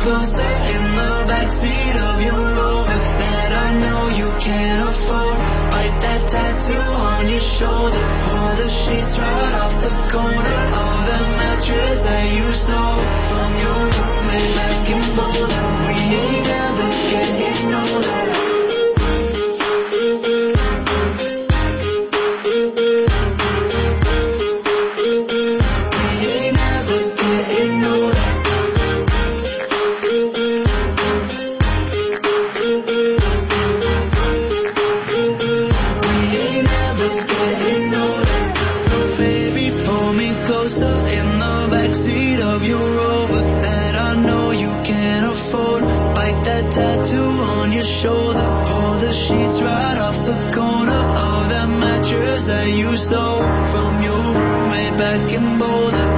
closer in the backseat of your Rover that I know you can't afford. Bite that tattoo on your shoulder, pull the sheets right off the corner of the mattress that you stole from your roommate back in Boulder. We ain't never getting older. In the backseat of your Rover that I know you can't afford. Bite that tattoo on your shoulder, pull the sheets right off the corner of that mattress that you stole from your roommate back in Boulder.